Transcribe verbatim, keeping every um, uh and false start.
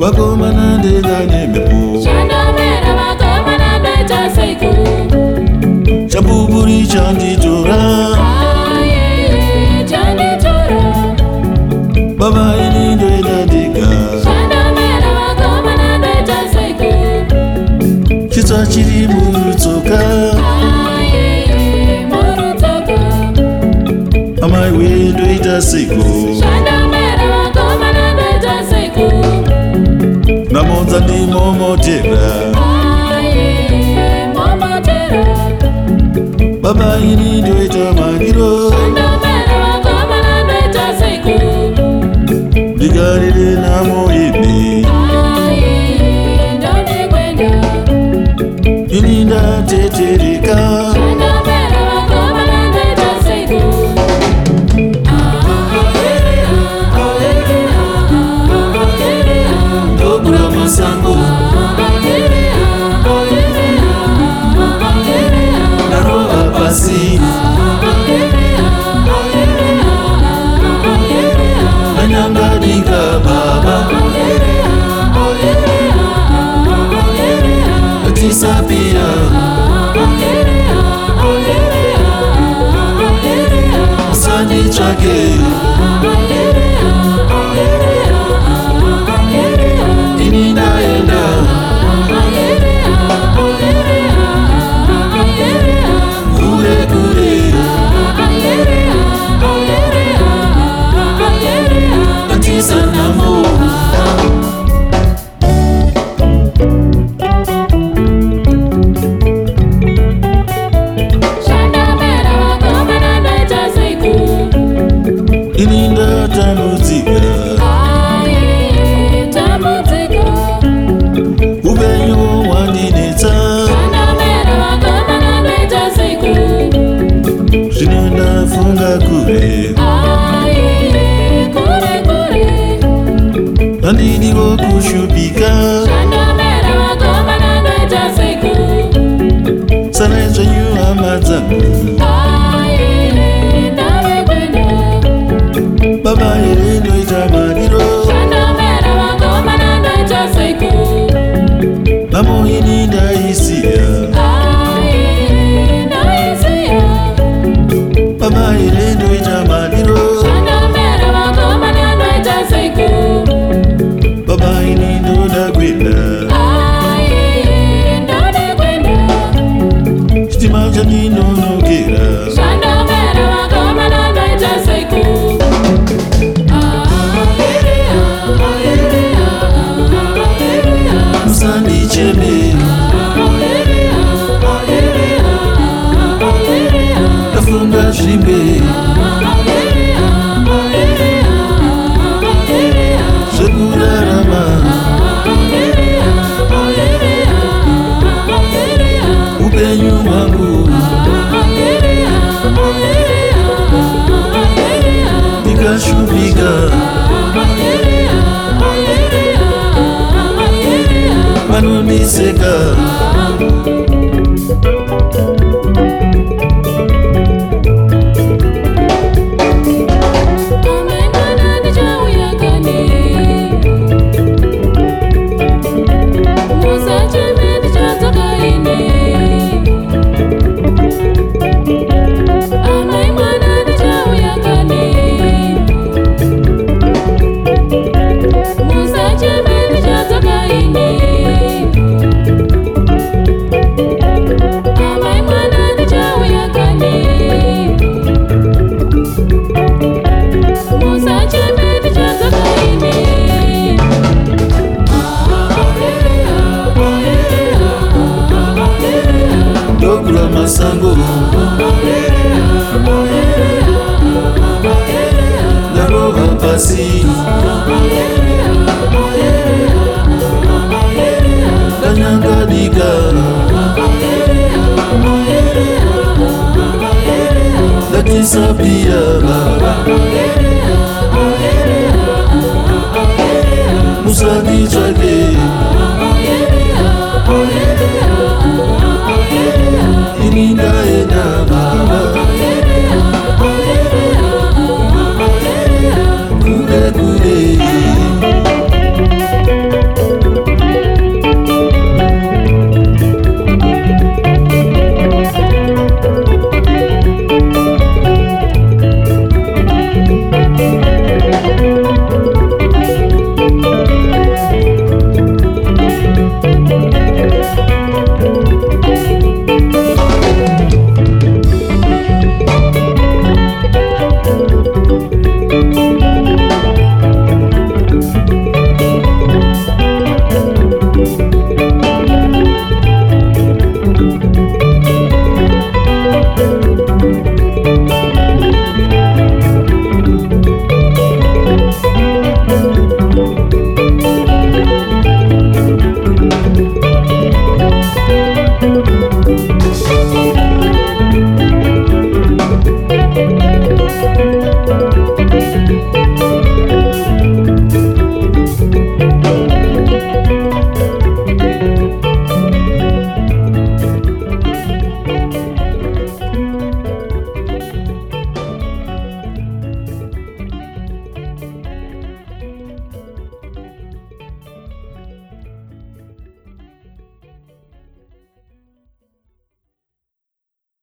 Wakomana de dane mepo Shanda mera wakomana de taseiku Chapuburi chandi tora Aye, chandi tora Baba ini doida dika Shanda mera wakomana de taseiku Chita chiri murutoka Aye, murutoka Amai we doida seko Shanda mera wakomana de taseiku Namonza ni momo tera Aye, momo tera Baba ini doida magiro Shanda mera wakomana de taseiku Digari de namo ibi Aye, ndone kwenda Ininda teterika Shanda mera wakomana de taseiku Dokura masango Naroa pasi Anyanga dika baba Tisapia Sani chake Inina enda Kure kure Tisa namo Shanda mera wakomana de taseiku Ininda tamuzika Aye, tamutika Ubenyo wanineta Shanda mera wakomana de taseiku Shinenda funga kure Aye, kure kure Andini wo kushubika Shanda mera wakomana de taseiku Sana chanyu amazanu Aye, nawe kwenda Baba irendo itamagiro Shanda mera wakomana de taseiku Mamo ininda isia Aye, naisiya Baba irendo itamagiro Shanda mera wakomana de taseiku Baba inindo dagwila Aye, ndone kwenda Stima chanino nokera Shanda mera wakomana de taseiku Musandi cheme Kafunga shimbe Shekura rama Upenyu wangu Nikashubika Manuniseka Amemana de jauyakani Musa cheme de jatakaini Amemana de jauyakani Musa cheme de jatakaini Amemana de jauyakani Musa cheme de jatakaini Dokura masango Naroa pasi Anyanga dika Tisapia Musadi chake